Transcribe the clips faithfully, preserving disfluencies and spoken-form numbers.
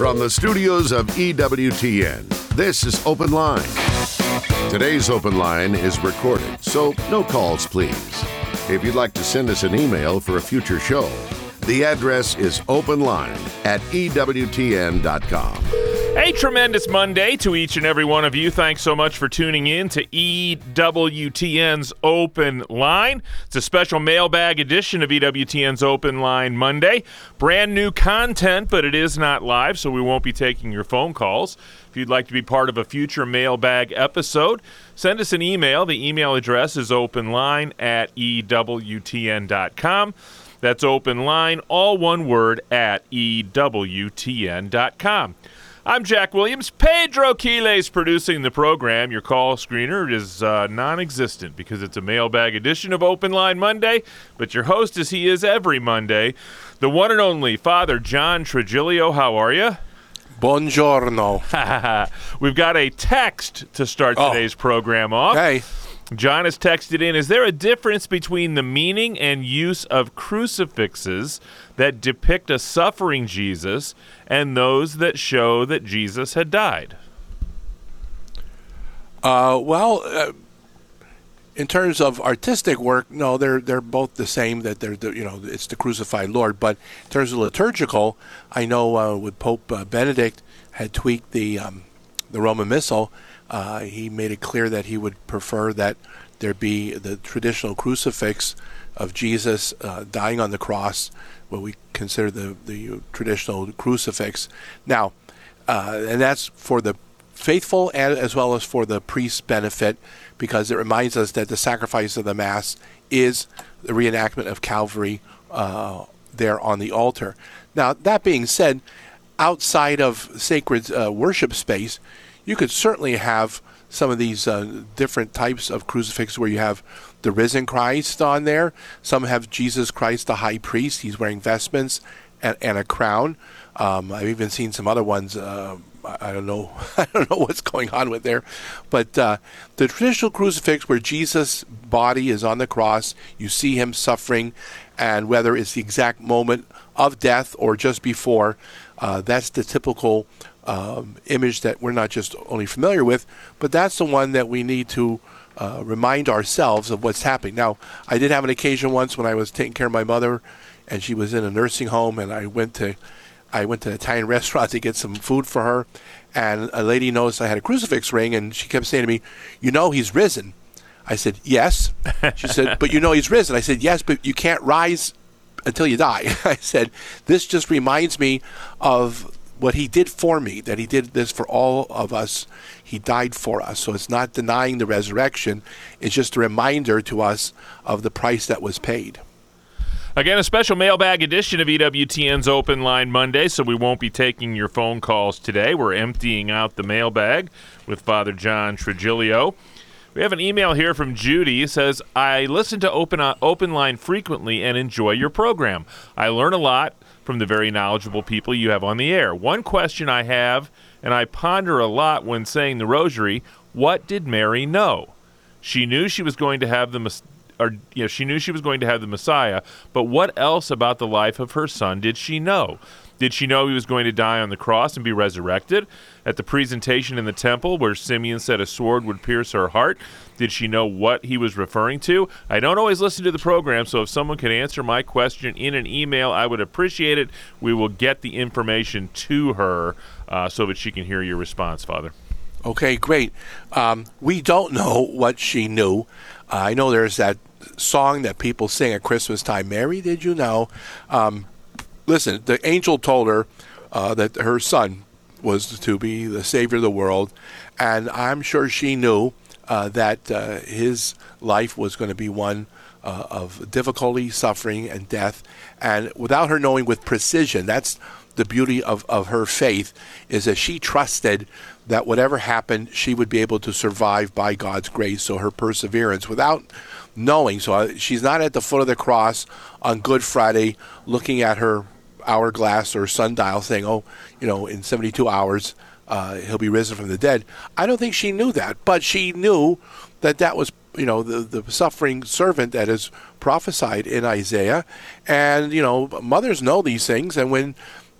From the studios of E W T N, this is Open Line. Today's Open Line is recorded, so no calls, please. If you'd like to send us an email for a future show, the address is openline at E W T N dot com. A tremendous Monday to each and every one of you. Thanks so much for tuning in to E W T N's Open Line. It's a special mailbag edition of E W T N's Open Line Monday. Brand new content, but it is not live, so we won't be taking your phone calls. If you'd like to be part of a future mailbag episode, send us an email. The email address is openline at E W T N dot com. That's openline, all one word, at E W T N dot com. I'm Jack Williams. Pedro Quiles producing the program. Your call screener is uh, non-existent because it's a mailbag edition of Open Line Monday, but your host, as he is every Monday, the one and only Father John Trigilio. How are you? Buongiorno. We've got a text to start Oh. today's program off. Okay. John has texted in, is there a difference between the meaning and use of crucifixes that depict a suffering Jesus and those that show that Jesus had died? Uh, well, uh, in terms of artistic work, no, they're they're both the same. That they're the, you know it's the crucified Lord. But in terms of liturgical, I know uh, with Pope uh, Benedict had tweaked the um, the Roman Missal. Uh, he made it clear that he would prefer that there be the traditional crucifix of Jesus uh, dying on the cross, what we consider the, the traditional crucifix. Now, uh, and that's for the faithful and as well as for the priest's benefit, because it reminds us that the sacrifice of the Mass is the reenactment of Calvary uh, there on the altar. Now, that being said, outside of sacred uh, worship space, you could certainly have some of these uh, different types of crucifixes where you have the risen Christ on there. Some have Jesus Christ, the high priest. He's wearing vestments and, and a crown. Um, I've even seen some other ones. Uh, I don't know. I don't know what's going on with there. But uh, the traditional crucifix where Jesus' body is on the cross, you see him suffering, and whether it's the exact moment of death or just before, uh, that's the typical Um, image that we're not just only familiar with, but that's the one that we need to uh, remind ourselves of what's happening. Now, I did have an occasion once when I was taking care of my mother, and she was in a nursing home, and I went to I went to an Italian restaurant to get some food for her, and a lady noticed I had a crucifix ring, and she kept saying to me, "You know he's risen." I said, "Yes." She said, "But you know he's risen." I said, "Yes, but you can't rise until you die." I said, "This just reminds me of what he did for me, that he did this for all of us. He died for us." So it's not denying the resurrection. It's just a reminder to us of the price that was paid. Again, a special mailbag edition of E W T N's Open Line Monday, so we won't be taking your phone calls today. We're emptying out the mailbag with Father John Trigilio. We have an email here from Judy. It says, I listen to Open, uh, Open Line frequently and enjoy your program. I learn a lot from the very knowledgeable people you have on the air. One question I have, and I ponder a lot when saying the rosary, what did Mary know? She knew she was going to have the or you know, she knew she was going to have the Messiah, but what else about the life of her son did she know? Did she know he was going to die on the cross and be resurrected? At the presentation in the temple where Simeon said a sword would pierce her heart, did she know what he was referring to? I don't always listen to the program, so if someone could answer my question in an email, I would appreciate it. We will get the information to her uh, so that she can hear your response, Father. Okay, great. Um, we don't know what she knew. Uh, I know there's that song that people sing at Christmas time, Mary, did you know? Um, listen, the angel told her uh, that her son was to be the Savior of the world, and I'm sure she knew uh, that uh, his life was going to be one uh, of difficulty, suffering, and death. And without her knowing with precision, that's the beauty of, of her faith, is that she trusted that whatever happened, she would be able to survive by God's grace. So her perseverance, without knowing, so she's not at the foot of the cross on Good Friday looking at her hourglass or sundial saying, oh, you know, in seventy-two hours, uh, he'll be risen from the dead. I don't think she knew that, but she knew that that was, you know, the, the suffering servant that is prophesied in Isaiah. And, you know, mothers know these things, and when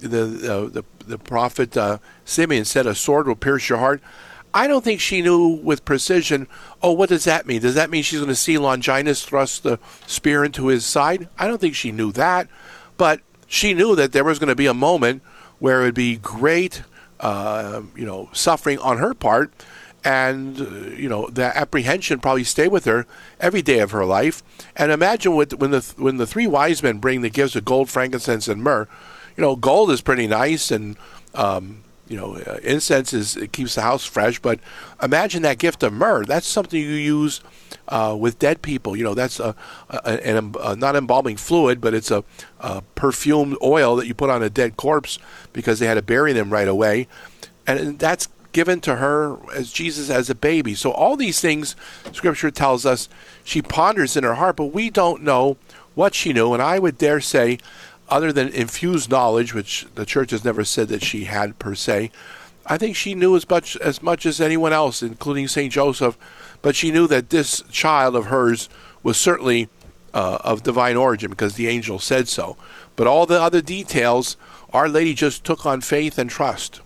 the uh, the the prophet uh, Simeon said, "A sword will pierce your heart." I don't think she knew with precision. Oh, what does that mean? Does that mean she's going to see Longinus thrust the spear into his side? I don't think she knew that, but she knew that there was going to be a moment where it would be great, uh, you know, suffering on her part, and uh, you know, the apprehension probably stayed with her every day of her life. And imagine with, when the when the three wise men bring the gifts of gold, frankincense, and myrrh. You know, gold is pretty nice, and um, you know, uh, incense is it keeps the house fresh. But imagine that gift of myrrh. That's something you use uh, with dead people. You know, that's a, a, a, a not embalming fluid, but it's a, a perfumed oil that you put on a dead corpse because they had to bury them right away, and that's given to her as Jesus as a baby. So all these things, Scripture tells us, she ponders in her heart, but we don't know what she knew. And I would dare say, other than infused knowledge, which the church has never said that she had per se, I think she knew as much as much as anyone else, including Saint Joseph. But she knew that this child of hers was certainly uh, of divine origin because the angel said so. But all the other details, Our Lady just took on faith and trust.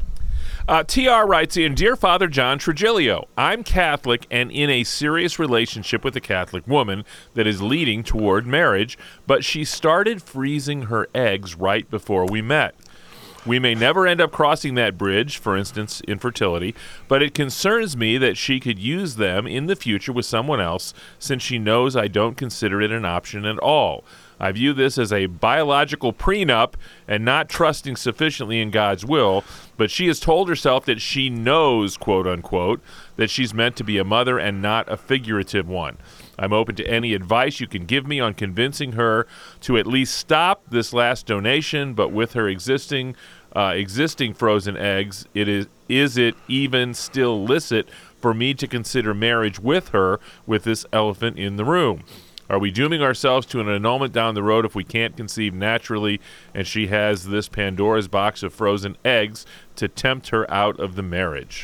Uh, T R writes in, Dear Father John Trigilio, I'm Catholic and in a serious relationship with a Catholic woman that is leading toward marriage, but she started freezing her eggs right before we met. We may never end up crossing that bridge, for instance, infertility, but it concerns me that she could use them in the future with someone else since she knows I don't consider it an option at all. I view this as a biological prenup and not trusting sufficiently in God's will, but she has told herself that she knows, quote unquote, that she's meant to be a mother and not a figurative one. I'm open to any advice you can give me on convincing her to at least stop this last donation, but with her existing uh, existing frozen eggs, it is is it even still licit for me to consider marriage with her with this elephant in the room? Are we dooming ourselves to an annulment down the road if we can't conceive naturally and she has this Pandora's box of frozen eggs to tempt her out of the marriage?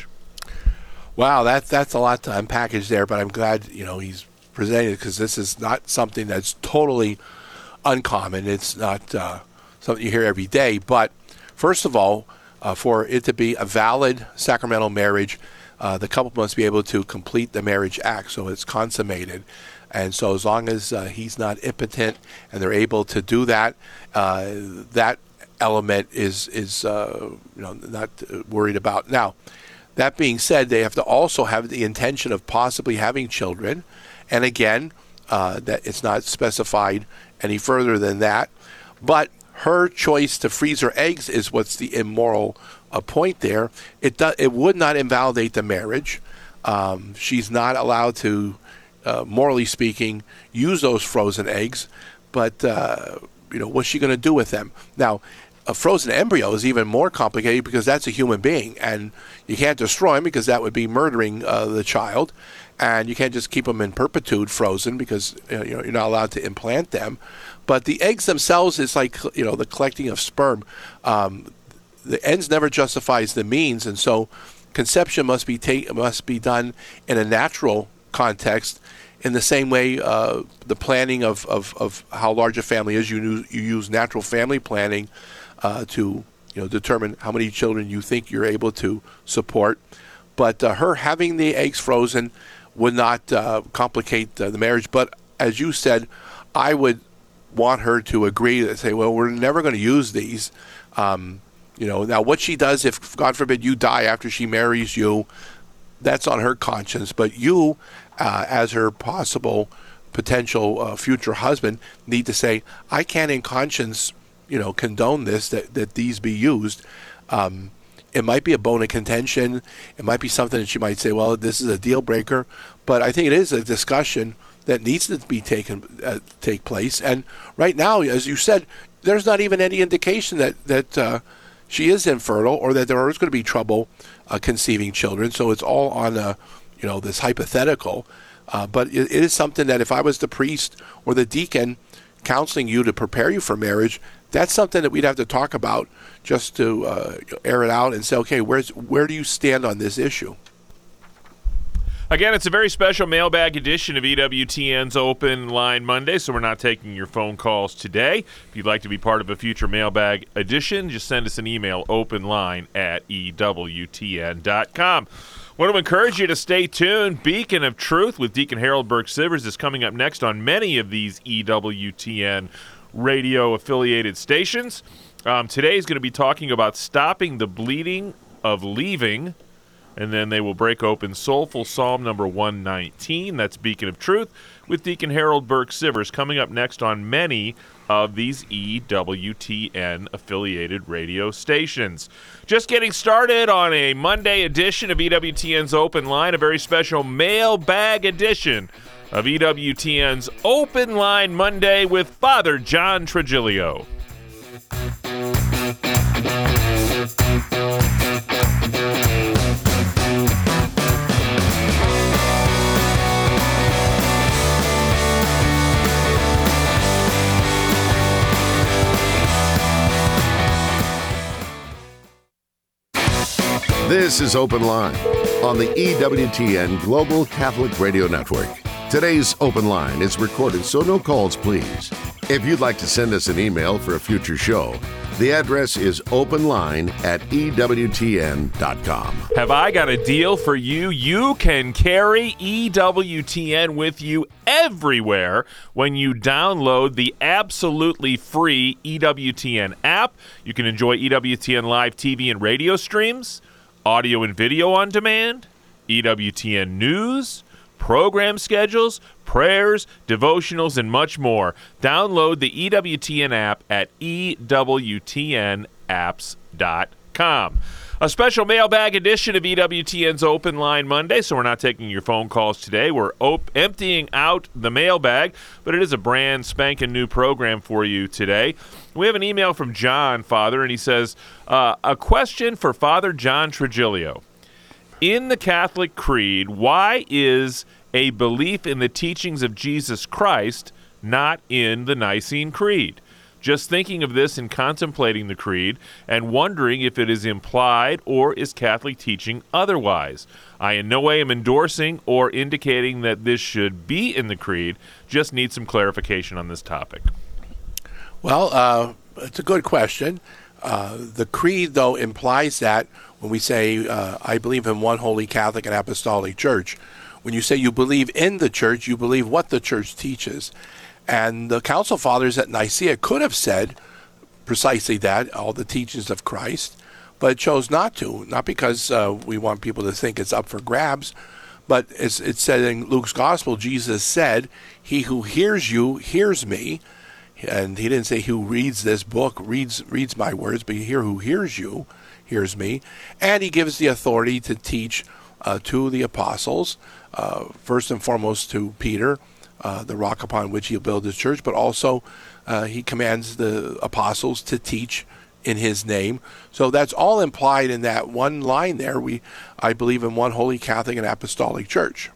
Wow, that, that's a lot to unpackage there, but I'm glad, you know, he's presented it because this is not something that's totally uncommon. It's not uh, something you hear every day. But first of all, uh, for it to be a valid sacramental marriage, uh, the couple must be able to complete the marriage act so it's consummated. And so as long as uh, he's not impotent and they're able to do that, uh, that element is, is uh, you know, not worried about. Now, that being said, they have to also have the intention of possibly having children. And again, uh, that it's not specified any further than that. But her choice to freeze her eggs is what's the immoral uh, point there. It, do, it would not invalidate the marriage. Um, she's not allowed to... Uh, morally speaking, use those frozen eggs, but uh, you know, what's she going to do with them? Now, a frozen embryo is even more complicated because that's a human being, and you can't destroy him because that would be murdering uh, the child, and you can't just keep them in perpetuity frozen because you know, you're not allowed to implant them. But the eggs themselves is like you know the collecting of sperm. Um, the ends never justifies the means, and so conception must be ta- must be done in a natural context. In the same way, uh, the planning of, of, of how large a family is, you, use, you use natural family planning uh, to you know determine how many children you think you're able to support. But uh, her having the eggs frozen would not uh, complicate uh, the marriage. But as you said, I would want her to agree to say, well, we're never going to use these. Um, you know, now what she does if, God forbid, you die after she marries you, that's on her conscience. But you, uh, as her possible potential uh, future husband, need to say, I can't in conscience, you know, condone this, that, that these be used. Um, it might be a bone of contention. It might be something that she might say, well, this is a deal breaker. But I think it is a discussion that needs to be taken uh, take place. And right now, as you said, there's not even any indication that, that uh, she is infertile or that there is going to be trouble uh, conceiving children. So it's all on a, you know, this hypothetical. Uh, but it, it is something that if I was the priest or the deacon counseling you to prepare you for marriage, that's something that we'd have to talk about just to uh, air it out and say, okay, where's where do you stand on this issue? Again, it's a very special mailbag edition of E W T N's Open Line Monday, so we're not taking your phone calls today. If you'd like to be part of a future mailbag edition, just send us an email, openline at E W T N dot com. I want to encourage you to stay tuned. Beacon of Truth with Deacon Harold Burke-Sivers is coming up next on many of these E W T N radio-affiliated stations. Um, today is going to be talking about stopping the bleeding of leaving, and then they will break open Soulful Psalm number one nineteen. That's Beacon of Truth with Deacon Harold Burke-Sivers coming up next on many of these E W T N-affiliated radio stations. Just getting started on a Monday edition of E W T N's Open Line, a very special mailbag edition of E W T N's Open Line Monday with Father John Trigilio. This is Open Line on the E W T N Global Catholic Radio Network. Today's Open Line is recorded, so no calls, please. If you'd like to send us an email for a future show, the address is openline at E W T N dot com. Have I got a deal for you? You can carry E W T N with you everywhere when you download the absolutely free E W T N app. You can enjoy E W T N live T V and radio streams, audio and video on demand, E W T N news, program schedules, prayers, devotionals, and much more. Download the E W T N app at E W T N apps dot com. A special mailbag edition of E W T N's Open Line Monday, so we're not taking your phone calls today. We're op- emptying out the mailbag, but it is a brand spanking new program for you today. We have an email from John, Father, and he says, uh, a question for Father John Trigilio. In the Catholic Creed, why is a belief in the teachings of Jesus Christ not in the Nicene Creed? Just thinking of this and contemplating the creed and wondering if it is implied or is Catholic teaching otherwise. I in no way am endorsing or indicating that this should be in the creed, just need some clarification on this topic. Well, uh, it's a good question. Uh, the creed, though, implies that when we say, uh, I believe in one holy Catholic and Apostolic Church, when you say you believe in the church, you believe what the church teaches. And the Council Fathers at Nicaea could have said precisely that, all the teachings of Christ, but chose not to, not because uh, we want people to think it's up for grabs, but it's, it's said in Luke's Gospel, Jesus said, he who hears you hears me. And he didn't say who reads this book, reads reads my words, but here who hears you hears me. And he gives the authority to teach uh, to the apostles, uh, first and foremost to Peter, uh, the rock upon which he'll build his church, but also uh, he commands the apostles to teach in his name. So that's all implied in that one line there. We, I believe in one holy Catholic and Apostolic Church.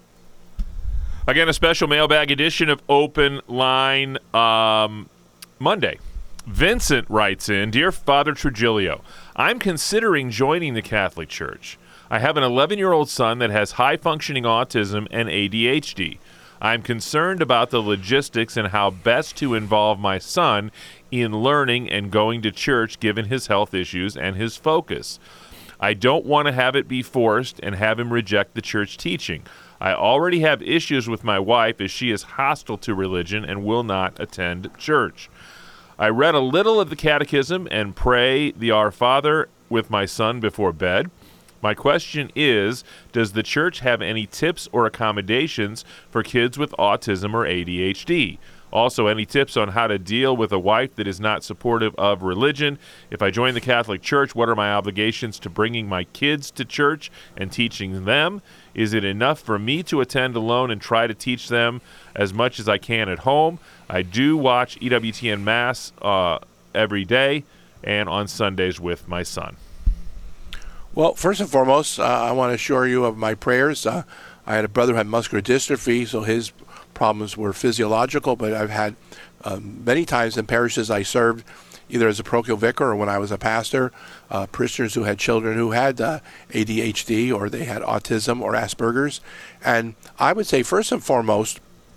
Again, a special mailbag edition of Open Line um, Monday. Vincent writes in, Dear Father Trigilio, I'm considering joining the Catholic Church. I have an eleven-year-old son that has high-functioning autism and A D H D. I'm concerned about the logistics and how best to involve my son in learning and going to church given his health issues and his focus. I don't want to have it be forced and have him reject the church teaching. I already have issues with my wife as she is hostile to religion and will not attend church. I read a little of the Catechism and pray the Our Father with my son before bed. My question is, does the church have any tips or accommodations for kids with autism or A D H D? Also, any tips on how to deal with a wife that is not supportive of religion? If I join the Catholic Church, what are my obligations to bringing my kids to church and teaching them? Is it enough for me to attend alone and try to teach them as much as I can at home? I do watch E W T N Mass uh, every day and on Sundays with my son. Well, first and foremost, uh, I want to assure you of my prayers. Uh, I had a brother who had muscular dystrophy, so his problems were physiological, but I've had um, many times in parishes I served either as a parochial vicar or when I was a pastor, uh, parishioners who had children who had uh, A D H D or they had autism or Asperger's. And I would say first and foremost,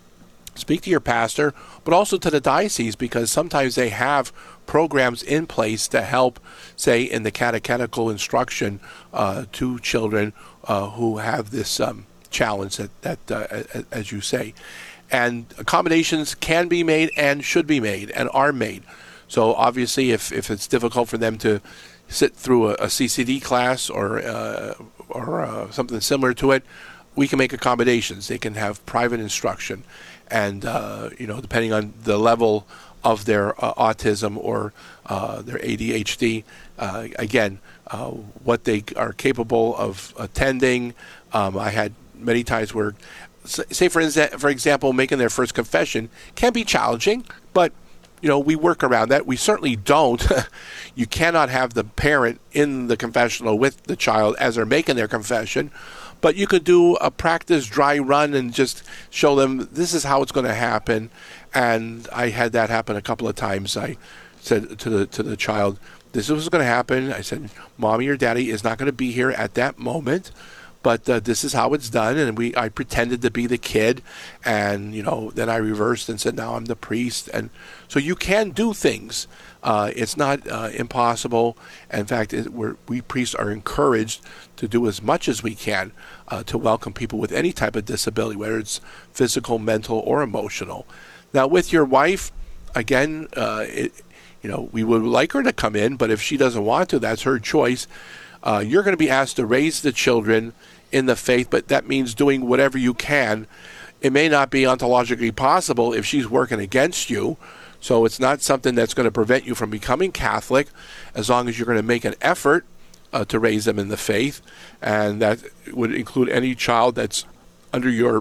speak to your pastor, but also to the diocese, because sometimes they have programs in place to help, say, in the catechetical instruction uh, to children uh, who have this um, challenge that, that uh, as you say. And accommodations can be made and should be made and are made. So obviously, if, if it's difficult for them to sit through a, a C C D class or uh, or uh, something similar to it, we can make accommodations. They can have private instruction, and uh, you know, depending on the level of their uh, autism or uh, their A D H D, uh, again, uh, what they are capable of attending. Um, I had many times where, say for instance, for example, making their first confession can be challenging, but you know, we work around that. We certainly don't. You cannot have the parent in the confessional with the child as they're making their confession, but you could do a practice dry run and just show them this is how it's going to happen. And I had that happen a couple of times. I said to the to the child, this is what's going to happen. I said, Mommy or Daddy is not going to be here at that moment, but uh, this is how it's done. And we I pretended to be the kid, and you know, then I reversed and said, now I'm the priest. And so you can do things. Uh, it's not uh, impossible. In fact, it, we're, we priests are encouraged to do as much as we can uh, to welcome people with any type of disability, whether it's physical, mental, or emotional. Now, with your wife, again, uh, it, you know, we would like her to come in, but if she doesn't want to, that's her choice. Uh, you're going to be asked to raise the children in the faith, but that means doing whatever you can. It may not be ontologically possible if she's working against you, so it's not something that's going to prevent you from becoming Catholic, as long as you're going to make an effort uh, to raise them in the faith, and that would include any child that's under your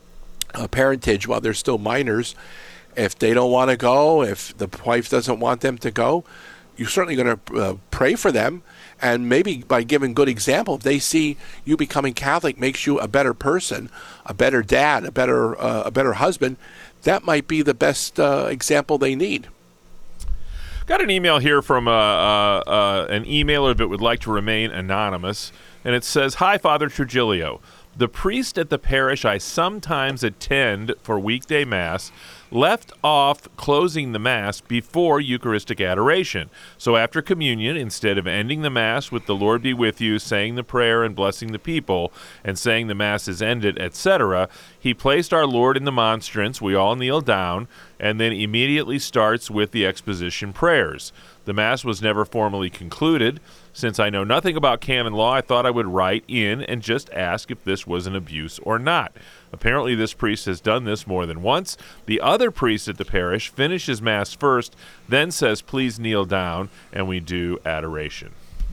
uh, parentage while they're still minors. If they don't want to go, if the wife doesn't want them to go, you're certainly going to uh, pray for them. And maybe by giving good example, if they see you becoming Catholic makes you a better person, a better dad, a better uh, a better husband, that might be the best uh, example they need. Got an email here from uh, uh, uh, an emailer that would like to remain anonymous, and it says, Hi, Father Trujillo. The priest at the parish I sometimes attend for weekday Mass left off closing the Mass before Eucharistic adoration. So after communion, instead of ending the Mass with the Lord be with you, saying the prayer and blessing the people, and saying the Mass is ended, et cetera, he placed our Lord in the monstrance, we all kneel down, and then immediately starts with the exposition prayers. The Mass was never formally concluded. Since I know nothing about canon law, I thought I would write in and just ask if this was an abuse or not. Apparently, this priest has done this more than once. The other priest at the parish finishes Mass first, then says, please kneel down, and we do adoration.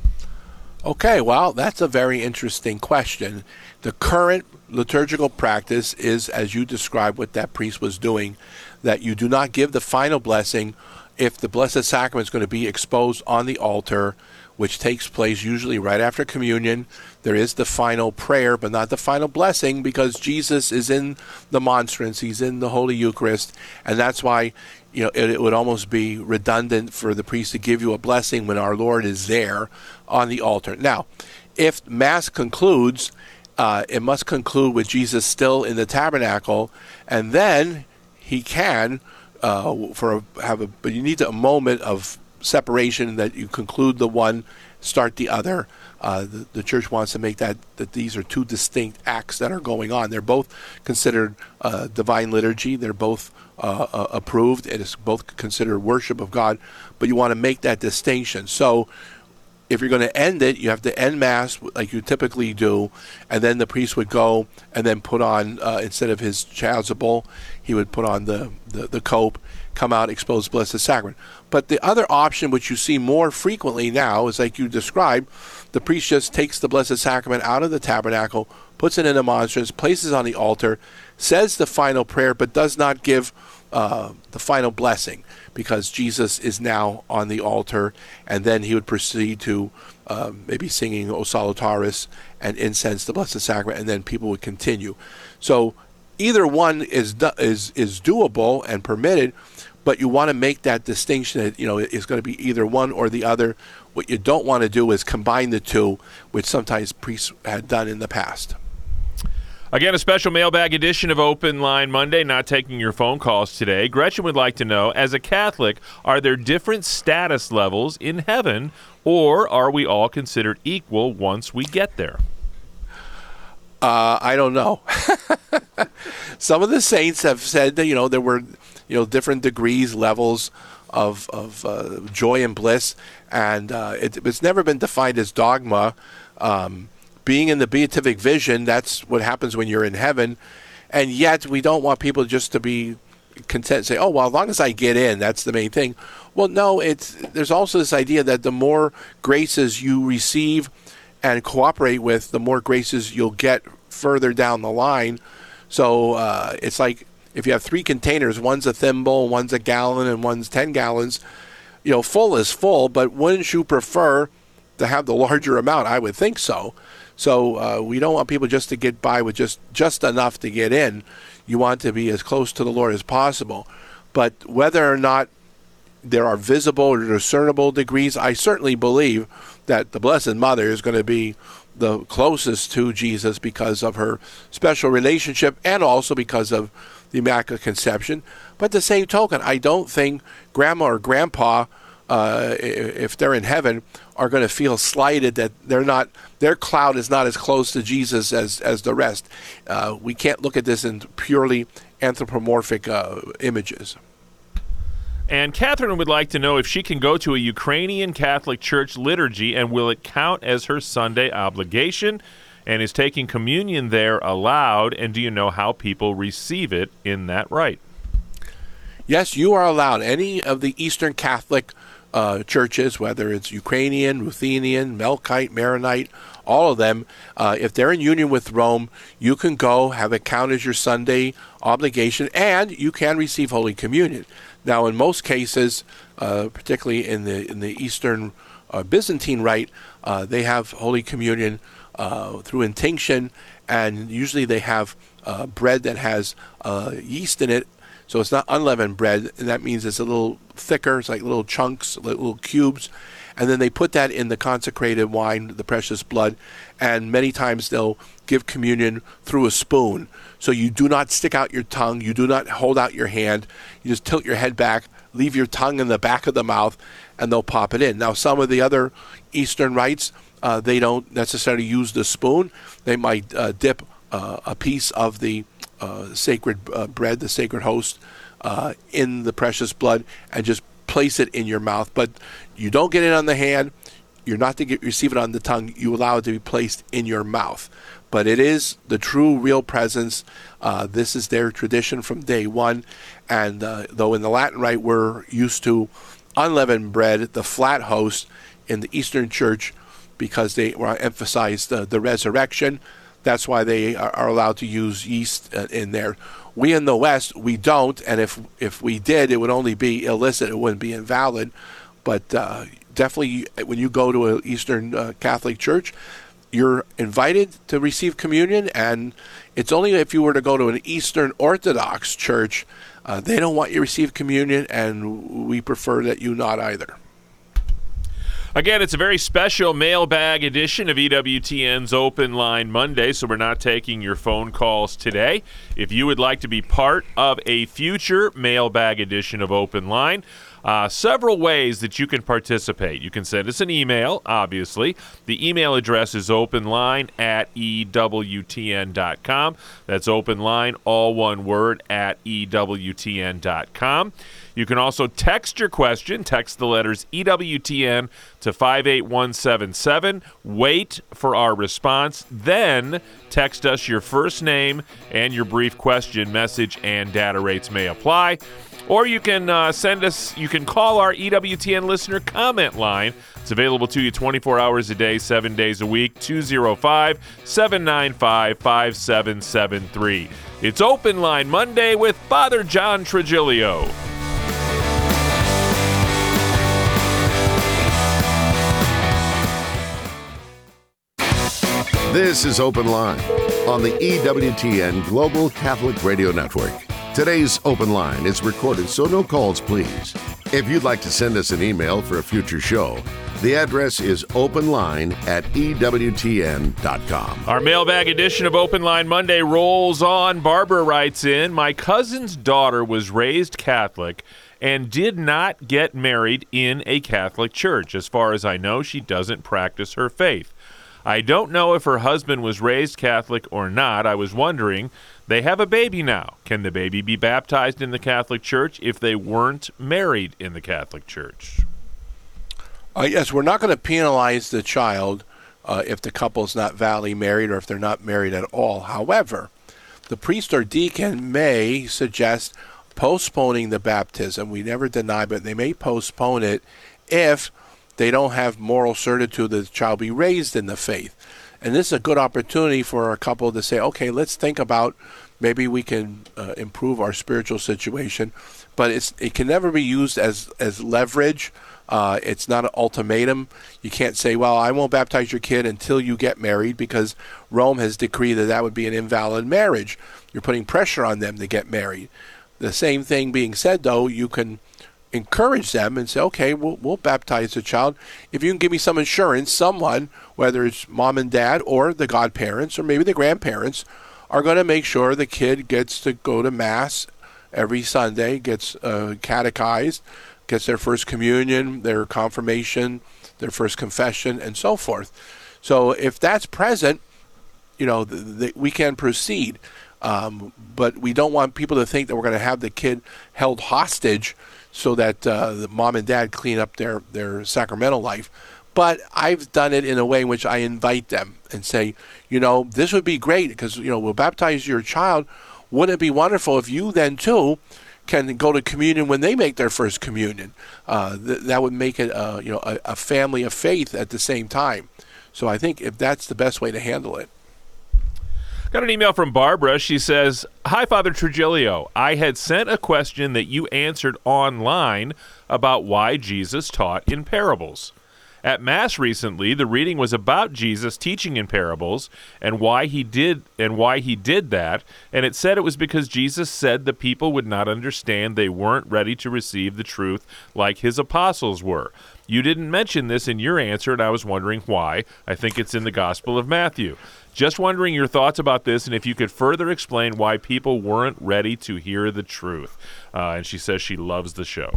Okay, well, that's a very interesting question. The current liturgical practice is, as you described what that priest was doing, that you do not give the final blessing if the Blessed Sacrament is going to be exposed on the altar, which takes place usually right after communion. There is the final prayer, but not the final blessing, because Jesus is in the monstrance. He's in the Holy Eucharist, and that's why, you know, it, it would almost be redundant for the priest to give you a blessing when our Lord is there on the altar. Now, if Mass concludes, uh, it must conclude with Jesus still in the tabernacle, and then he can uh, for a, have a. But you need a moment of separation, that you conclude the one, start the other. Uh, the, the Church wants to make that that these are two distinct acts that are going on. They're both considered uh, divine liturgy. They're both uh, uh, approved. It is both considered worship of God. But you want to make that distinction. So if you're going to end it, you have to end Mass like you typically do, and then the priest would go and then put on, uh, instead of his chasuble, he would put on the, the, the cope, come out, expose the Blessed Sacrament. But the other option, which you see more frequently now, is like you described, the priest just takes the Blessed Sacrament out of the tabernacle, puts it in a monstrance, places it on the altar, says the final prayer, but does not give uh, the final blessing, because Jesus is now on the altar, and then he would proceed to uh, maybe singing O Salutaris and incense the Blessed Sacrament, and then people would continue. So either one is do- is is doable and permitted, but you want to make that distinction that, you know, it's going to be either one or the other. What you don't want to do is combine the two, which sometimes priests had done in the past. Again, a special mailbag edition of Open Line Monday, not taking your phone calls today. Gretchen would like to know, as a Catholic, are there different status levels in heaven, or are we all considered equal once we get there? Uh, I don't know. Some of the saints have said that, you know, there were, you know, different degrees, levels of of uh, joy and bliss, and uh, it, it's never been defined as dogma. Um, being in the beatific vision, that's what happens when you're in heaven, and yet we don't want people just to be content and say, oh, well, as long as I get in, that's the main thing. Well, no, it's there's also this idea that the more graces you receive and cooperate with, the more graces you'll get further down the line. So uh, it's like if you have three containers, one's a thimble, one's a gallon, and one's ten gallons, you know, full is full, but wouldn't you prefer to have the larger amount? I would think so. So uh, we don't want people just to get by with just, just enough to get in. You want to be as close to the Lord as possible. But whether or not there are visible or discernible degrees, I certainly believe that the Blessed Mother is going to be the closest to Jesus because of her special relationship and also because of the Immaculate Conception. But at the same token, I don't think Grandma or Grandpa, uh, if they're in heaven, are going to feel slighted that they're not, their cloud is not as close to Jesus as, as the rest. Uh, we can't look at this in purely anthropomorphic uh, images. And Catherine would like to know if she can go to a Ukrainian Catholic Church liturgy, and will it count as her Sunday obligation? And is taking communion there allowed? And do you know how people receive it in that rite? Yes, you are allowed. Any of the Eastern Catholic uh, churches, whether it's Ukrainian, Ruthenian, Melkite, Maronite, all of them, uh, if they're in union with Rome, you can go, have it count as your Sunday obligation, and you can receive Holy Communion. Now, in most cases, uh, particularly in the in the Eastern uh, Byzantine Rite, uh, they have Holy Communion uh, through intinction, and usually they have uh, bread that has uh, yeast in it, so it's not unleavened bread, and that means it's a little thicker. It's like little chunks, little cubes, and then they put that in the consecrated wine, the precious blood, and many times they'll give communion through a spoon. So you do not stick out your tongue, you do not hold out your hand, you just tilt your head back, leave your tongue in the back of the mouth, and they'll pop it in. Now, some of the other Eastern rites, uh, they don't necessarily use the spoon. They might uh, dip uh, a piece of the uh, sacred uh, bread, the sacred host, uh, in the precious blood and just place it in your mouth. But you don't get it on the hand, you're not to get, receive it on the tongue, you allow it to be placed in your mouth. But it is the true, real presence. Uh, this is their tradition from day one. And uh, though in the Latin Rite we're used to unleavened bread, the flat host in the Eastern Church, because they emphasized uh, the resurrection, that's why they are, are allowed to use yeast uh, in there. We in the West, we don't, and if if we did, it would only be illicit. It wouldn't be invalid. But uh, definitely, when you go to an Eastern uh, Catholic Church, you're invited to receive communion, and it's only if you were to go to an Eastern Orthodox church, uh, they don't want you to receive communion, and we prefer that you not either. Again, it's a very special mailbag edition of E W T N's Open Line Monday, so we're not taking your phone calls today. If you would like to be part of a future mailbag edition of Open Line, Uh, several ways that you can participate. You can send us an email, obviously. The email address is openline at E W T N dot com. That's openline, all one word, at E W T N dot com. You can also text your question. Text the letters E W T N to five eight one seven seven. Wait for our response. Then text us your first name and your brief question. Message and data rates may apply. Or you can uh, send us, you can call our E W T N listener comment line. It's available to you twenty-four hours a day, seven days a week, two oh five, seven nine five, five seven seven three. It's Open Line Monday with Father John Trigilio. This is Open Line on the E W T N Global Catholic Radio Network. Today's open line is recorded, so no calls, please. If you'd like to send us an email for a future show, the address is openline at E W T N dot com. Our mailbag edition of Open Line Monday rolls on. Barbara writes in, my cousin's daughter was raised Catholic and did not get married in a Catholic church. As far as I know, she doesn't practice her faith. I don't know if her husband was raised Catholic or not. I was wondering, they have a baby now. Can the baby be baptized in the Catholic Church if they weren't married in the Catholic Church? Uh, yes, we're not going to penalize the child uh, if the couple is not validly married or if they're not married at all. However, the priest or deacon may suggest postponing the baptism. We never deny, but they may postpone it if they don't have moral certitude that the child be raised in the faith. And this is a good opportunity for a couple to say, okay, let's think about maybe we can uh, improve our spiritual situation. But it's it can never be used as, as leverage. Uh, it's not an ultimatum. You can't say, well, I won't baptize your kid until you get married, because Rome has decreed that that would be an invalid marriage. You're putting pressure on them to get married. The same thing being said, though, you can encourage them and say, okay, we'll, we'll baptize the child. If you can give me some insurance, someone, whether it's mom and dad or the godparents or maybe the grandparents, are going to make sure the kid gets to go to Mass every Sunday, gets uh, catechized, gets their first communion, their confirmation, their first confession, and so forth. So if that's present, you know, the, the, we can proceed. Um, but we don't want people to think that we're going to have the kid held hostage so that uh, the mom and dad clean up their, their sacramental life. But I've done it in a way in which I invite them and say, you know, this would be great because, you know, we'll baptize your child. Wouldn't it be wonderful if you then, too, can go to communion when they make their first communion? Uh, th- that would make it, uh, you know, a, a family of faith at the same time. So I think if that's the best way to handle it. Got an email from Barbara. She says, hi, Father Trigilio. I had sent a question that you answered online about why Jesus taught in parables. At Mass recently, the reading was about Jesus teaching in parables and why he did and why he did that, and it said it was because Jesus said the people would not understand, they weren't ready to receive the truth like his apostles were. You didn't mention this in your answer, and I was wondering why. I think it's in the Gospel of Matthew. Just wondering your thoughts about this, and if you could further explain why people weren't ready to hear the truth. Uh, and she says she loves the show.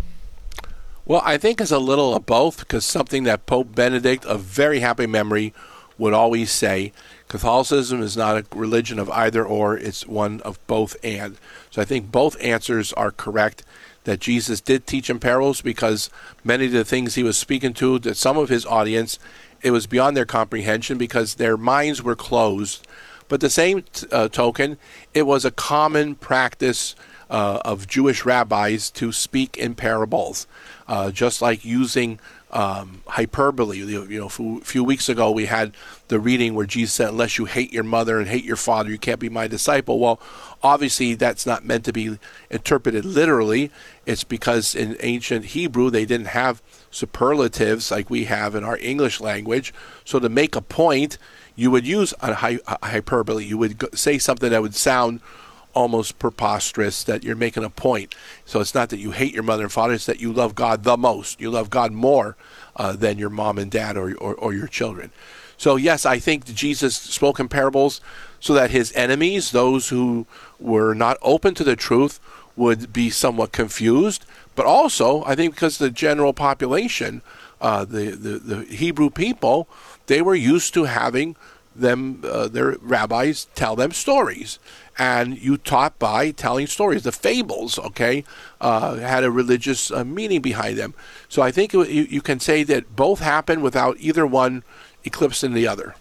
Well, I think it's a little of both, because something that Pope Benedict, of very happy memory, would always say, Catholicism is not a religion of either or, it's one of both and. So I think both answers are correct, that Jesus did teach in parables because many of the things he was speaking to, to some of his audience, it was beyond their comprehension because their minds were closed. But the same uh, token, it was a common practice uh, of Jewish rabbis to speak in parables. Uh, just like using um, hyperbole. You know, a few weeks ago we had the reading where Jesus said, unless you hate your mother and hate your father, you can't be my disciple. Well, obviously that's not meant to be interpreted literally. It's because in ancient Hebrew they didn't have superlatives like we have in our English language. So to make a point, you would use a, hy- a hyperbole. You would go- say something that would sound almost preposterous, that you're making a point. So it's not that you hate your mother and father, it's that you love God the most. You love God more uh, than your mom and dad or, or, or your children. So yes, I think Jesus spoke in parables so that his enemies, those who were not open to the truth, would be somewhat confused. But also, I think because the general population, uh, the, the, the Hebrew people, they were used to having them, uh, their rabbis tell them stories. And you taught by telling stories. The fables, okay, uh, had a religious uh, meaning behind them. So I think you, you can say that both happened without either one eclipsing the other.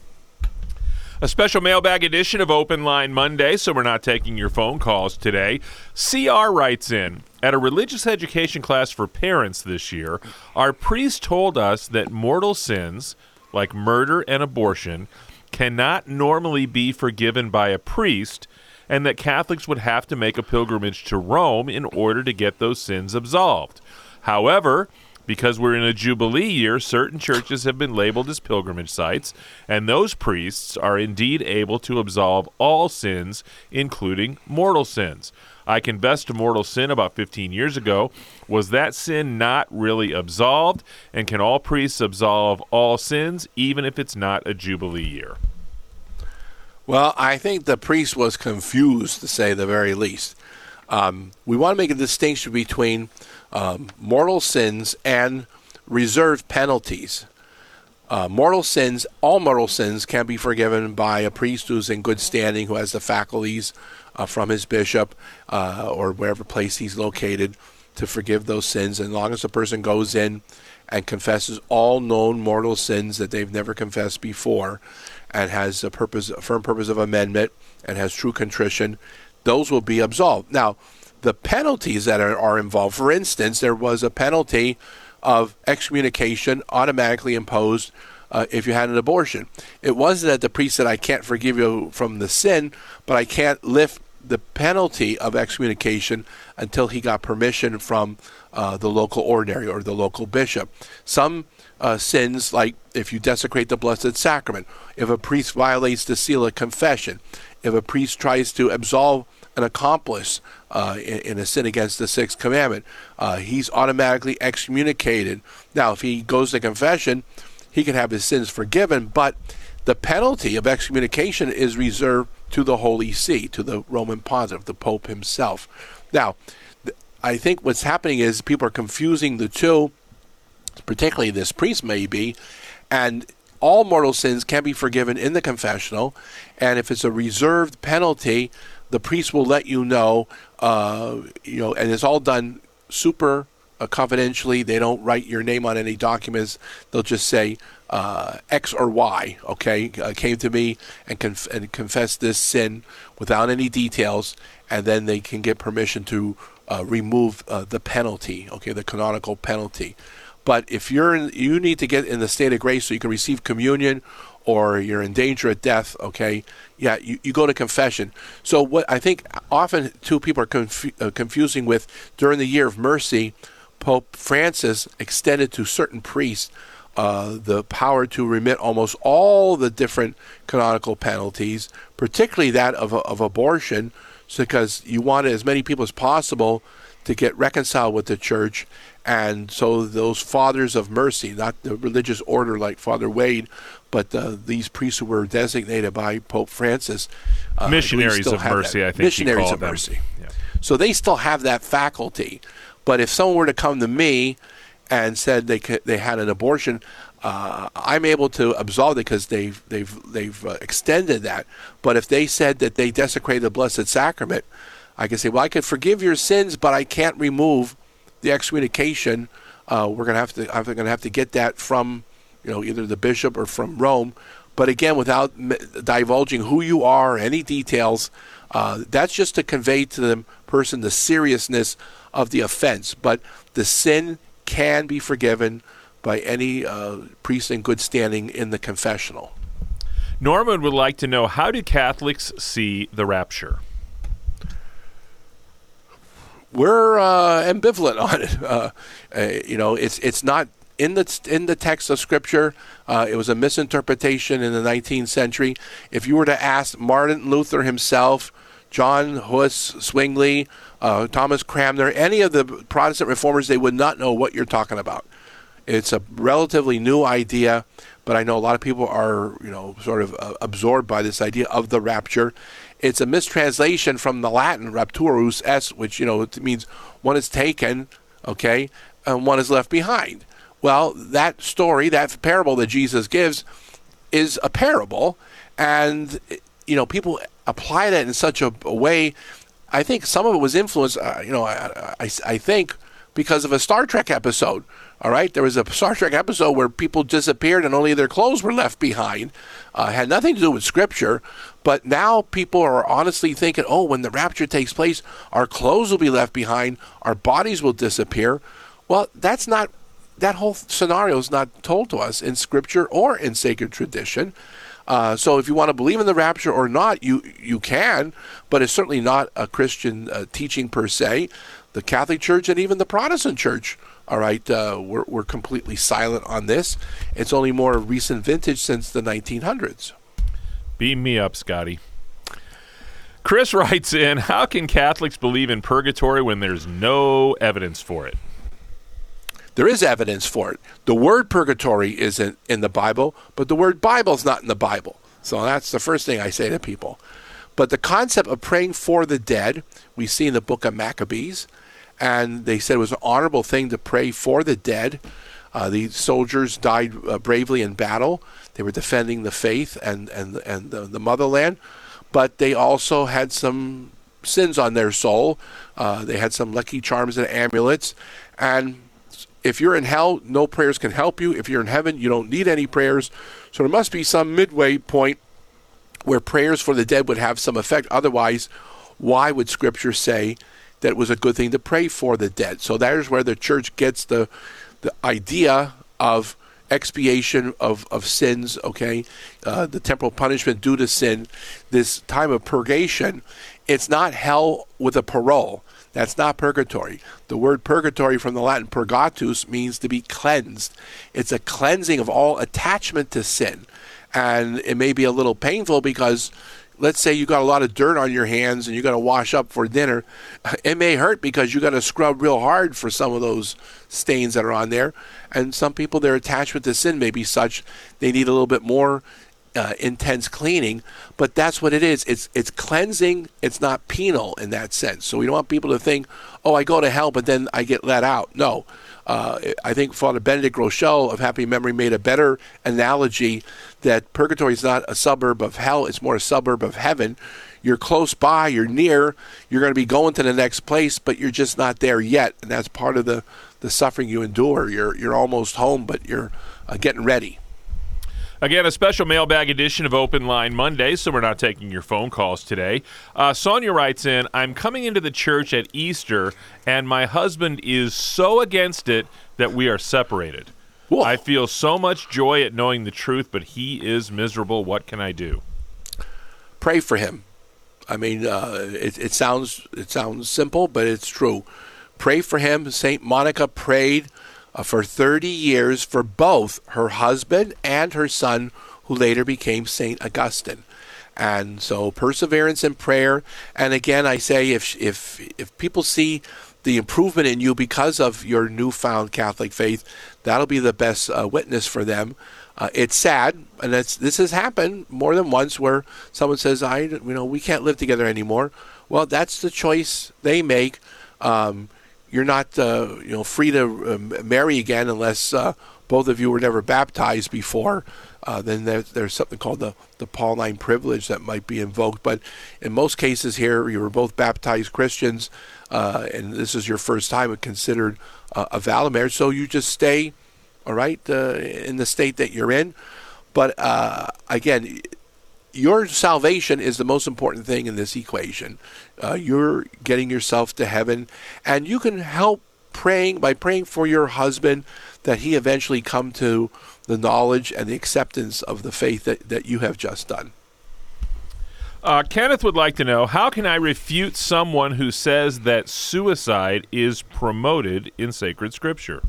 A special mailbag edition of Open Line Monday, so we're not taking your phone calls today. C R writes in, at a religious education class for parents this year, our priest told us that mortal sins, like murder and abortion, cannot normally be forgiven by a priest, and that Catholics would have to make a pilgrimage to Rome in order to get those sins absolved. However, Because we're in a Jubilee year, certain churches have been labeled as pilgrimage sites, and those priests are indeed able to absolve all sins, including mortal sins. I confessed to mortal sin about fifteen years ago. Was that sin not really absolved? And can all priests absolve all sins, even if it's not a Jubilee year? Well, I think the priest was confused, to say the very least. Um, we want to make a distinction between um, mortal sins and reserved penalties. Uh, mortal sins, all mortal sins can be forgiven by a priest who's in good standing, who has the faculties uh, from his bishop uh, or wherever place he's located to forgive those sins. And as long as the person goes in and confesses all known mortal sins that they've never confessed before and has a purpose, a firm purpose of amendment and has true contrition, those will be absolved. Now, the penalties that are, are involved, for instance, there was a penalty of excommunication automatically imposed uh, if you had an abortion. It wasn't that the priest said, I can't forgive you from the sin, but I can't lift the penalty of excommunication until he got permission from uh, the local ordinary or the local bishop. Some uh, sins, like if you desecrate the Blessed Sacrament, if a priest violates the seal of confession, if a priest tries to absolve an accomplice uh, in, in a sin against the Sixth Commandment, uh, he's automatically excommunicated. Now, if he goes to confession, he can have his sins forgiven, but the penalty of excommunication is reserved to the Holy See, to the Roman Pontiff, the Pope himself. Now, th- I think what's happening is people are confusing the two, particularly this priest maybe, and all mortal sins can be forgiven in the confessional, and if it's a reserved penalty, the priest will let you know, uh, you know, and it's all done super uh, confidentially. They don't write your name on any documents. They'll just say uh, X or Y, okay, uh, came to me and, conf- and confessed this sin without any details, and then they can get permission to uh, remove uh, the penalty, okay, the canonical penalty. But if you're in, you need to get in the state of grace so you can receive communion, or you're in danger of death, okay, yeah, you, you go to confession. So what I think often two people are confu- uh, confusing with, during the year of mercy, Pope Francis extended to certain priests uh, the power to remit almost all the different canonical penalties, particularly that of, of abortion, so because you want as many people as possible to get reconciled with the church. And so those fathers of mercy, not the religious order like Father Wade, but uh, these priests who were designated by Pope Francis. Uh, missionaries of mercy, that. I think Missionaries he called of them. mercy. Yeah. So they still have that faculty. But if someone were to come to me and said they could, they had an abortion, uh, I'm able to absolve it because they've they've they've uh, extended that. But if they said that they desecrated the Blessed Sacrament, I can say, well, I could forgive your sins, but I can't remove the excommunication. Uh, we're gonna have to I'm gonna have to get that from, you know, either the bishop or from Rome. But again, without m- divulging who you are, any details, uh, that's just to convey to the person the seriousness of the offense. But the sin can be forgiven by any uh, priest in good standing in the confessional. Norman would like to know, how do Catholics see the rapture? We're uh, ambivalent on it. Uh, uh, you know, it's it's not in the in the text of Scripture. Uh, it was a misinterpretation in the nineteenth century. If you were to ask Martin Luther himself, John Huss Zwingli, uh, Thomas Cranmer, any of the Protestant reformers, they would not know what you're talking about. It's a relatively new idea, but I know a lot of people are, you know, sort of uh, absorbed by this idea of the rapture. It's a mistranslation from the Latin rapturus est, which, you know, it means one is taken, okay, and one is left behind. Well, that story, that parable that Jesus gives, is a parable, and, you know, people apply that in such a, a way. I think some of it was influenced, uh, you know, I, I, I think because of a Star Trek episode. All right, there was a Star Trek episode where people disappeared and only their clothes were left behind. Uh, had nothing to do with Scripture, but now people are honestly thinking, oh, when the rapture takes place, our clothes will be left behind, our bodies will disappear. Well, that's not, that whole scenario is not told to us in Scripture or in sacred tradition. Uh, so if you want to believe in the rapture or not, you you can, but it's certainly not a Christian uh, teaching per se. The Catholic Church and even the Protestant Church All right, uh, we're, we're completely silent on this. It's only more recent vintage since the nineteen hundreds. Beam me up, Scotty. Chris writes in, how can Catholics believe in purgatory when there's no evidence for it? There is evidence for it. The word purgatory isn't in the Bible, but the word Bible is not in the Bible. So that's the first thing I say to people. But the concept of praying for the dead, we see in the book of Maccabees, and they said it was an honorable thing to pray for the dead. Uh, the soldiers died uh, bravely in battle. They were defending the faith and, and, and the, the motherland, but they also had some sins on their soul. Uh, they had some lucky charms and amulets. And if you're in hell, no prayers can help you. If you're in heaven, you don't need any prayers. So there must be some midway point where prayers for the dead would have some effect. Otherwise, why would Scripture say that it was a good thing to pray for the dead? So that is where the church gets the the idea of expiation of, of sins, okay? Uh, the temporal punishment due to sin, this time of purgation. It's not hell with a parole. That's not purgatory. The word purgatory from the Latin purgatus means to be cleansed. It's a cleansing of all attachment to sin. And it may be a little painful because let's say you got a lot of dirt on your hands and you got to wash up for dinner. It may hurt because you got to scrub real hard for some of those stains that are on there. And some people, their attachment to sin may be such they need a little bit more uh, intense cleaning. But that's what it is. It's it's cleansing. It's not penal in that sense. So we don't want people to think, oh, I go to hell, but then I get let out. No. Uh, I think Father Benedict Rochelle of happy memory made a better analogy that purgatory is not a suburb of hell, it's more a suburb of heaven. You're close by, you're near, you're going to be going to the next place, but you're just not there yet. And that's part of the, the suffering you endure. You're, you're almost home, but you're uh, getting ready. Again, a special mailbag edition of Open Line Monday, so we're not taking your phone calls today. Uh, Sonia writes in, I'm coming into the church at Easter, and my husband is so against it that we are separated. Whoa. I feel so much joy at knowing the truth, but he is miserable. What can I do? Pray for him. I mean, uh, it, it sounds it sounds simple, but it's true. Pray for him. Saint Monica prayed Uh, for thirty years for both her husband and her son, who later became Saint Augustine. And so perseverance in prayer. And again, I say if if if people see the improvement in you because of your newfound Catholic faith, that'll be the best uh, witness for them. Uh, it's sad, and it's, this has happened more than once where someone says, "I, you know, we can't live together anymore." Well, that's the choice they make. Um, You're not, uh, you know, free to uh, marry again unless uh, both of you were never baptized before. Uh, then there, there's something called the, the Pauline privilege that might be invoked. But in most cases here, you were both baptized Christians, uh, and this is your first time considered uh, a valid marriage. So you just stay, all right, uh, in the state that you're in. But uh, again, your salvation is the most important thing in this equation. Uh, you're getting yourself to heaven, and you can help praying by praying for your husband that he eventually come to the knowledge and the acceptance of the faith that, that you have just done. Uh, Kenneth would like to know, how can I refute someone who says that suicide is promoted in sacred scripture?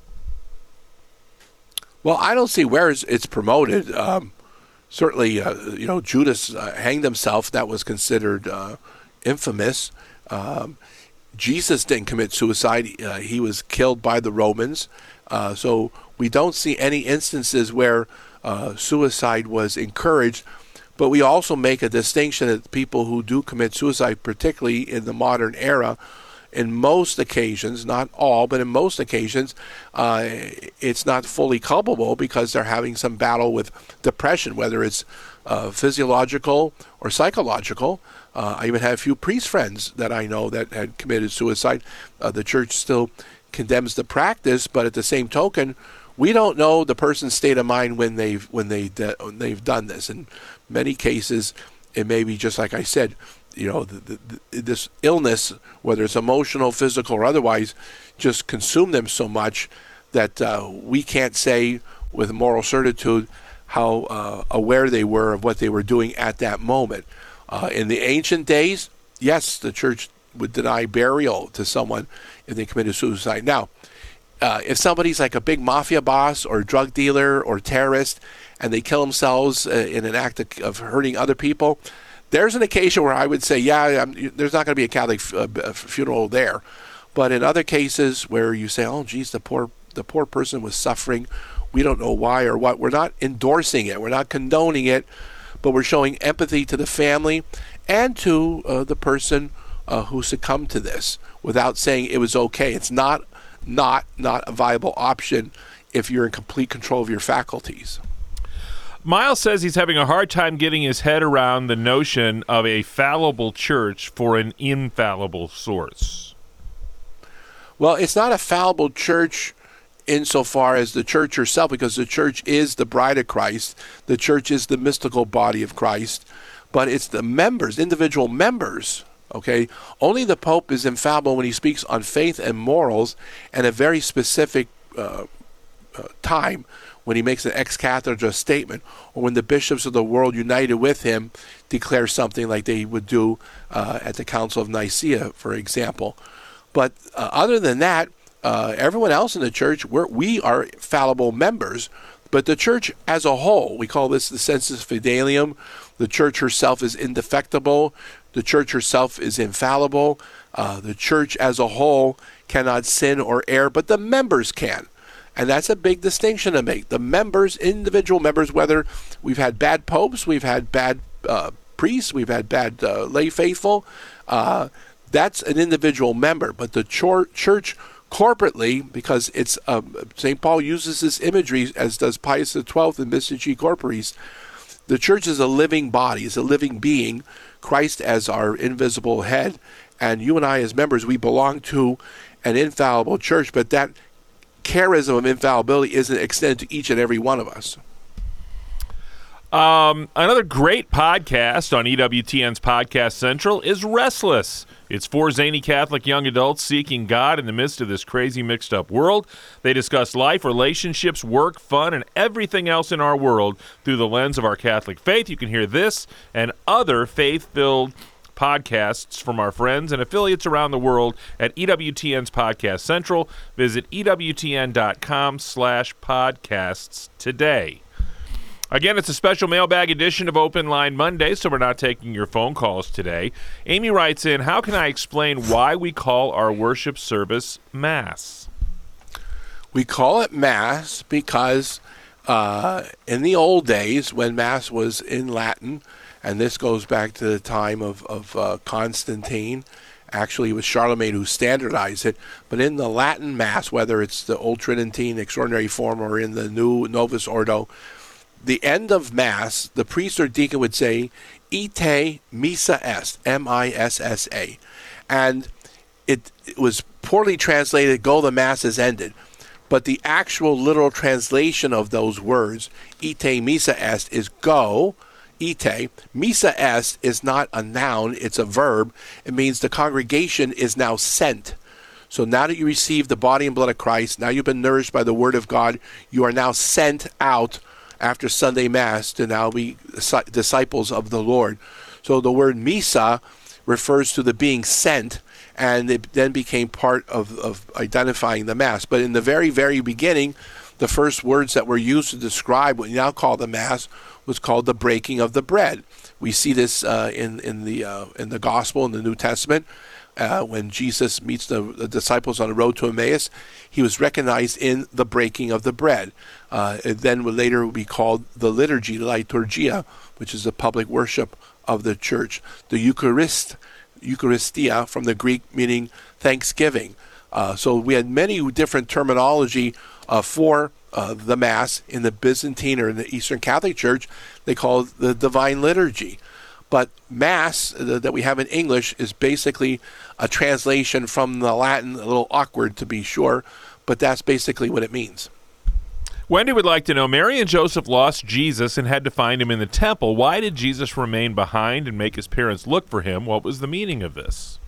Well, I don't see where it's, it's promoted. Um, Certainly, uh, you know, Judas uh, hanged himself. That was considered uh, infamous. Um, Jesus didn't commit suicide. Uh, he was killed by the Romans. Uh, so we don't see any instances where uh, suicide was encouraged. But we also make a distinction that people who do commit suicide, particularly in the modern era, in most occasions, not all, but in most occasions, uh, it's not fully culpable because they're having some battle with depression, whether it's uh, physiological or psychological. Uh, I even have a few priest friends that I know that had committed suicide. Uh, the church still condemns the practice, but at the same token, we don't know the person's state of mind when they've when they when they've done this. In many cases, it may be just like I said. You know, the, the, the, this illness, whether it's emotional, physical, or otherwise, just consumed them so much that uh, we can't say with moral certitude how uh, aware they were of what they were doing at that moment. Uh, in the ancient days, yes, the church would deny burial to someone if they committed suicide. Now, uh, if somebody's like a big mafia boss or drug dealer or terrorist and they kill themselves uh, in an act of, of hurting other people, there's an occasion where I would say, yeah, I'm, there's not going to be a Catholic f- uh, funeral there. But in other cases where you say, oh, geez, the poor the poor person was suffering, we don't know why or what, we're not endorsing it, we're not condoning it, but we're showing empathy to the family and to uh, the person uh, who succumbed to this without saying it was okay. It's not, not, not a viable option if you're in complete control of your faculties. Miles says he's having a hard time getting his head around the notion of a fallible church for an infallible source. Well, it's not a fallible church insofar as the church herself, because the church is the bride of Christ. The church is the mystical body of Christ. But it's the members, individual members, okay? Only the Pope is infallible when he speaks on faith and morals and a very specific uh, uh, time when he makes an ex cathedra statement, or when the bishops of the world united with him declare something like they would do uh, at the Council of Nicaea, for example. But uh, other than that, uh, everyone else in the church, we're, we are fallible members. But the church as a whole, we call this the sensus fidelium. The church herself is indefectible. The church herself is infallible. Uh, the church as a whole cannot sin or err, but the members can. And that's a big distinction to make. The members, individual members, whether we've had bad popes, we've had bad uh, priests, we've had bad uh, lay faithful, uh, that's an individual member. But the chor- church corporately, because it's um, Saint Paul uses this imagery, as does Pius the twelfth in Mystici Corporis. The church is a living body, is a living being, Christ as our invisible head, and you and I as members, we belong to an infallible church, but that charism of infallibility isn't extended to each and every one of us. Um, another great podcast on E W T N's Podcast Central is Restless. It's four zany Catholic young adults seeking God in the midst of this crazy mixed-up world. They discuss life, relationships, work, fun, and everything else in our world through the lens of our Catholic faith. You can hear this and other faith-filled podcasts from our friends and affiliates around the world at E W T N's Podcast Central. Visit E W T N dot com slash podcasts today. Again, it's a special mailbag edition of Open Line Monday, so we're not taking your phone calls today. Amy writes in, how can I explain why we call our worship service Mass? We call it Mass because uh, in the old days, when Mass was in Latin, and this goes back to the time of, of uh, Constantine, actually it was Charlemagne who standardized it, but in the Latin Mass, whether it's the Old Tridentine extraordinary form or in the new Novus Ordo, the end of Mass, the priest or deacon would say, Ite missa est, M I S S A. And it, it was poorly translated, go the Mass is ended. But the actual literal translation of those words, Ite missa est, is go, Ite. Missa est is not a noun, it's a verb. It means the congregation is now sent. So now that you receive the body and blood of Christ, now you've been nourished by the Word of God, you are now sent out after Sunday Mass to now be disciples of the Lord. So the word missa refers to the being sent, and it then became part of, of identifying the Mass. But in the very, very beginning, the first words that were used to describe what we now call the Mass was called the breaking of the bread. We see this uh, in, in, the, uh, in the Gospel, in the New Testament. Uh, when Jesus meets the, the disciples on the road to Emmaus, he was recognized in the breaking of the bread. Uh, it then would later be called the liturgy, liturgia, which is the public worship of the church. The Eucharist, Eucharistia, from the Greek, meaning thanksgiving. Uh, so we had many different terminology uh, for uh, the Mass in the Byzantine or in the Eastern Catholic Church. They call it the Divine Liturgy. But Mass uh, that we have in English is basically a translation from the Latin, a little awkward to be sure, but that's basically what it means. Wendy would like to know, Mary and Joseph lost Jesus and had to find him in the temple. Why did Jesus remain behind and make his parents look for him? What was the meaning of this?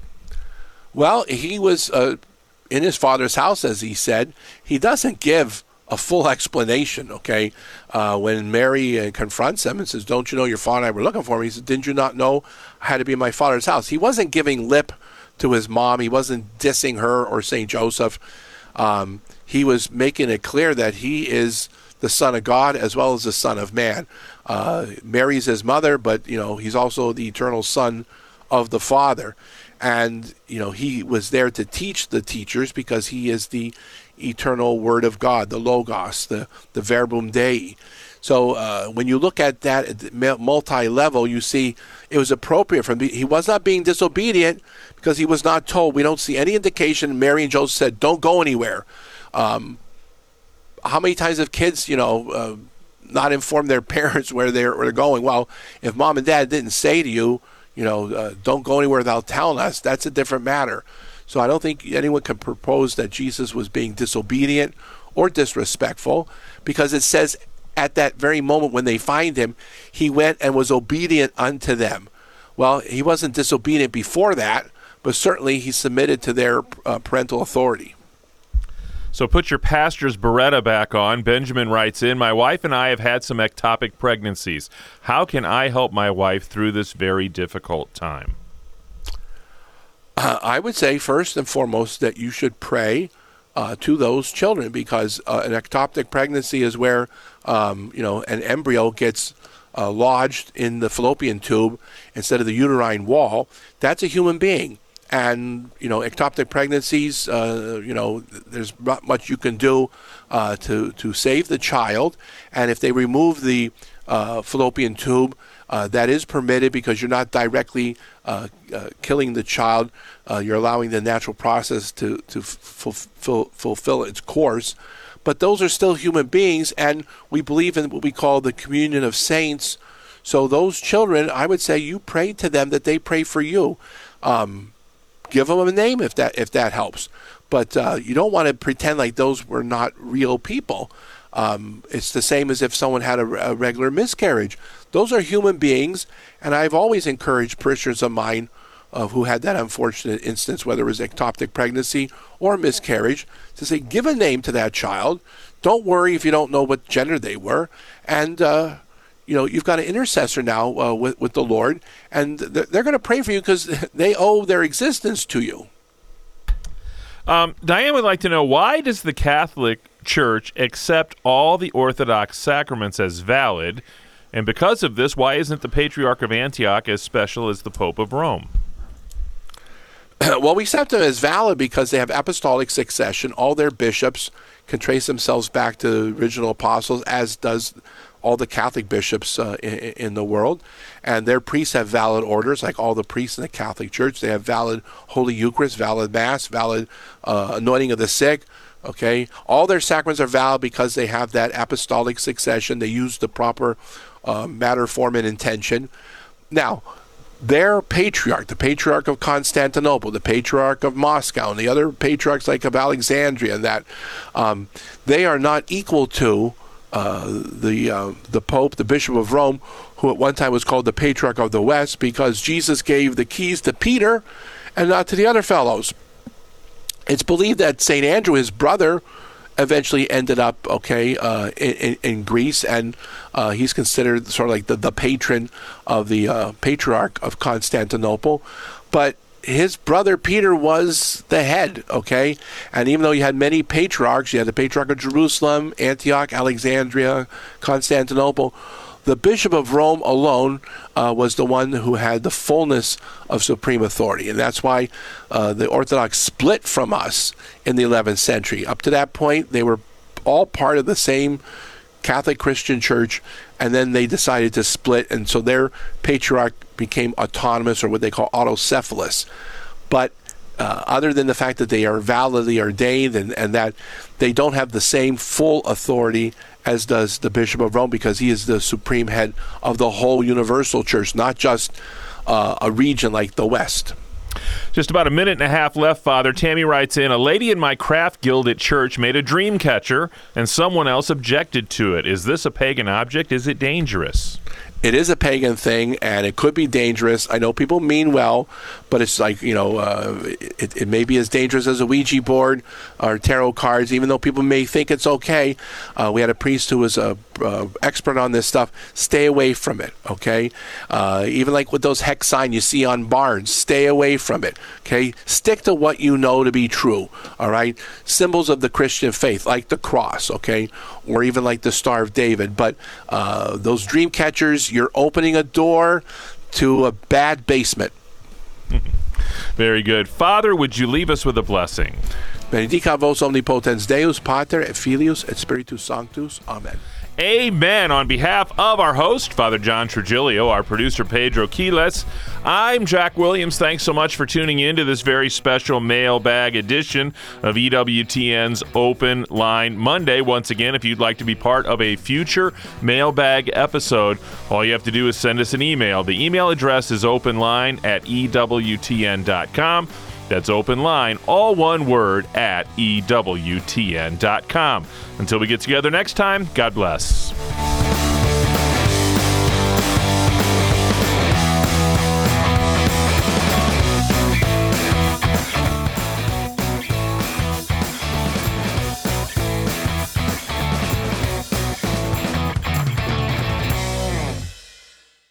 Well, he was uh, in his father's house, as he said. He doesn't give a full explanation, okay? Uh, when Mary uh, confronts him and says, don't you know your father and I were looking for him? He said, didn't you not know I had to be in my father's house? He wasn't giving lip to his mom. He wasn't dissing her or Saint Joseph. Um, he was making it clear that he is the Son of God as well as the Son of Man. Uh, Mary's his mother, but you know he's also the eternal Son of the Father. And you know he was there to teach the teachers because he is the eternal Word of God, the Logos, the the Verbum Dei. So uh, when you look at that at the multi-level, you see it was appropriate for him. He was not being disobedient because he was not told. We don't see any indication. Mary and Joseph said, "Don't go anywhere." Um, how many times have kids, you know, uh, not informed their parents where they're, where they're going? Well, if mom and dad didn't say to you, you know, uh, don't go anywhere without telling us, that's a different matter. So I don't think anyone can propose that Jesus was being disobedient or disrespectful, because it says at that very moment when they find him, he went and was obedient unto them. Well, he wasn't disobedient before that, but certainly he submitted to their uh, parental authority. So put your pastor's Beretta back on. Benjamin writes in, my wife and I have had some ectopic pregnancies. How can I help my wife through this very difficult time? Uh, I would say first and foremost that you should pray uh, to those children, because uh, an ectopic pregnancy is where um, you know an embryo gets uh, lodged in the fallopian tube instead of the uterine wall. That's a human being. And, you know, ectopic pregnancies, uh, you know, there's not much you can do uh, to, to save the child. And if they remove the uh, fallopian tube, uh, that is permitted because you're not directly uh, uh, killing the child. Uh, you're allowing the natural process to, to fulfill, fulfill its course. But those are still human beings, and we believe in what we call the communion of saints. So those children, I would say you pray to them that they pray for you. Um, Give them a name if that if that helps, but uh, you don't want to pretend like those were not real people. Um, it's the same as if someone had a, a regular miscarriage. Those are human beings, and I've always encouraged parishioners of mine uh, who had that unfortunate instance, whether it was ectopic pregnancy or miscarriage, to say, give a name to that child. Don't worry if you don't know what gender they were, and uh, you know, you've got an intercessor now uh, with, with the Lord, and they're, they're going to pray for you because they owe their existence to you. Um, Diane would like to know, why does the Catholic Church accept all the Orthodox sacraments as valid? And because of this, why isn't the Patriarch of Antioch as special as the Pope of Rome? Well, we accept them as valid because they have apostolic succession. All their bishops can trace themselves back to the original apostles, as does all the Catholic bishops uh, in, in the world. And their priests have valid orders, like all the priests in the Catholic Church. They have valid Holy Eucharist, valid Mass, valid uh, anointing of the sick. Okay, all their sacraments are valid because they have that apostolic succession. They use the proper uh, matter, form, and intention. Now, their patriarch, the Patriarch of Constantinople, the Patriarch of Moscow, and the other patriarchs like of Alexandria, and that um, they are not equal to uh, the uh, the Pope, the Bishop of Rome, who at one time was called the Patriarch of the West, because Jesus gave the keys to Peter and not to the other fellows. It's believed that Saint Andrew, his brother, eventually ended up okay uh, in, in Greece, and uh, he's considered sort of like the, the patron of the uh, Patriarch of Constantinople. But his brother Peter was the head, okay? And even though you had many patriarchs, you had the Patriarch of Jerusalem, Antioch, Alexandria, Constantinople, the Bishop of Rome alone uh, was the one who had the fullness of supreme authority. And that's why uh, the Orthodox split from us in the eleventh century. Up to that point, they were all part of the same Catholic Christian Church, and then they decided to split, and so their patriarch became autonomous, or what they call autocephalous. But uh, other than the fact that they are validly ordained and, and that they don't have the same full authority as does the Bishop of Rome, because he is the supreme head of the whole universal church, not just uh, a region like the West. Just about a minute and a half left, Father. Tammy writes in, a lady in my craft guild at church made a dream catcher, and someone else objected to it. Is this a pagan object? Is it dangerous? It is a pagan thing, and it could be dangerous. I know people mean well, but it's like, you know, uh, it, it may be as dangerous as a Ouija board or tarot cards, even though people may think it's okay. Uh, we had a priest who was a uh, expert on this stuff, stay away from it, okay? Uh, even like with those hex signs you see on barns, stay away from it, okay? Stick to what you know to be true, all right? Symbols of the Christian faith, like the cross, okay? Or even like the Star of David. But uh, those dream catchers, you're opening a door to a bad basement. Very good. Father, would you leave us with a blessing? Benedicat vos omnipotens Deus, Pater, et Filius, et Spiritus Sanctus. Amen. Amen. On behalf of our host, Father John Trigilio, our producer, Pedro Quiles, I'm Jack Williams. Thanks so much for tuning in to this very special mailbag edition of E W T N's Open Line Monday. Once again, if you'd like to be part of a future mailbag episode, all you have to do is send us an email. The email address is openline at E W T N dot com. That's open line, all one word, at E W T N dot com. Until we get together next time, God bless.